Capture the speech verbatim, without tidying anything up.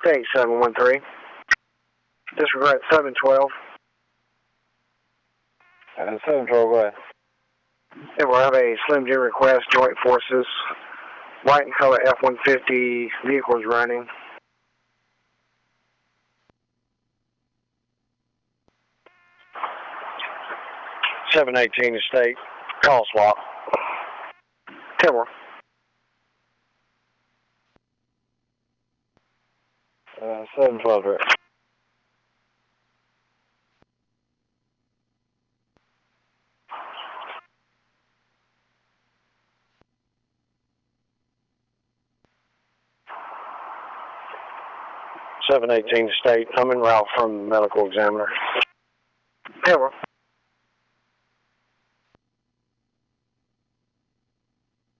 State seven one three. Disregard seven twelve. Uh, seven twelve, go ahead. And we'll have a Slim Jim request, Joint Forces. White and color F one fifty vehicles running. seven eighteen State, call swap. Timber. Uh, seven twelve, right. seven eighteen State, I'm en route from the medical examiner. Timber.